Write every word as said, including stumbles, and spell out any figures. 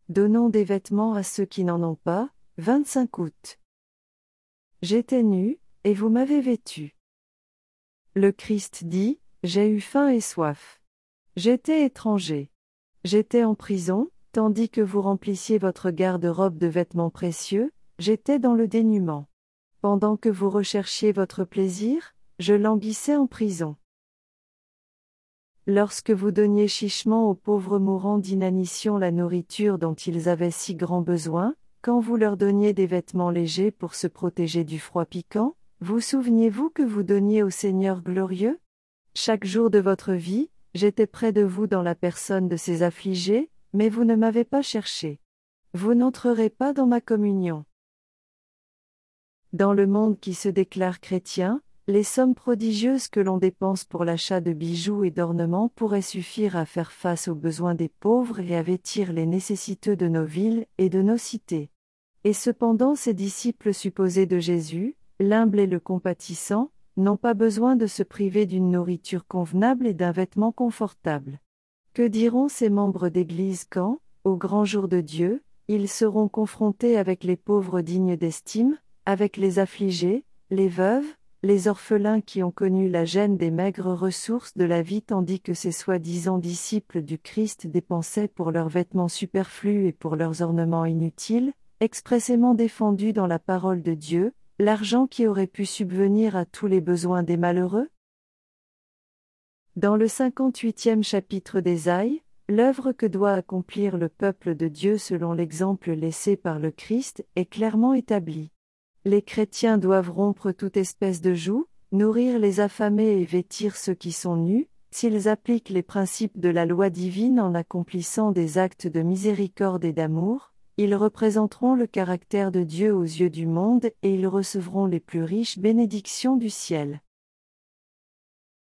Donnons des vêtements à ceux qui n'en ont pas. vingt-cinq août. J'étais nu, et vous m'avez vêtu. Le Christ dit, j'ai eu faim et soif. J'étais étranger. J'étais en prison, tandis que vous remplissiez votre garde-robe de vêtements précieux, j'étais dans le dénuement. Pendant que vous recherchiez votre plaisir, je languissais en prison. Lorsque vous donniez chichement aux pauvres mourants d'inanition la nourriture dont ils avaient si grand besoin, quand vous leur donniez des vêtements légers pour se protéger du froid piquant, vous souveniez-vous que vous donniez au Seigneur glorieux? Chaque jour de votre vie, j'étais près de vous dans la personne de ces affligés, mais vous ne m'avez pas cherché. Vous n'entrerez pas dans ma communion. Dans le monde qui se déclare chrétien, les sommes prodigieuses que l'on dépense pour l'achat de bijoux et d'ornements pourraient suffire à faire face aux besoins des pauvres et à vêtir les nécessiteux de nos villes et de nos cités. Et cependant ces disciples supposés de Jésus, l'humble et le compatissant, n'ont pas besoin de se priver d'une nourriture convenable et d'un vêtement confortable. Que diront ces membres d'Église quand, au grand jour de Dieu, ils seront confrontés avec les pauvres dignes d'estime, avec les affligés, les veuves, les orphelins qui ont connu la gêne des maigres ressources de la vie tandis que ces soi-disant disciples du Christ dépensaient pour leurs vêtements superflus et pour leurs ornements inutiles, expressément défendus dans la parole de Dieu, l'argent qui aurait pu subvenir à tous les besoins des malheureux? Dans le cinquante-huitième chapitre d'Ésaïe, l'œuvre que doit accomplir le peuple de Dieu selon l'exemple laissé par le Christ est clairement établie. Les chrétiens doivent rompre toute espèce de joug, nourrir les affamés et vêtir ceux qui sont nus. S'ils appliquent les principes de la loi divine en accomplissant des actes de miséricorde et d'amour, ils représenteront le caractère de Dieu aux yeux du monde et ils recevront les plus riches bénédictions du ciel.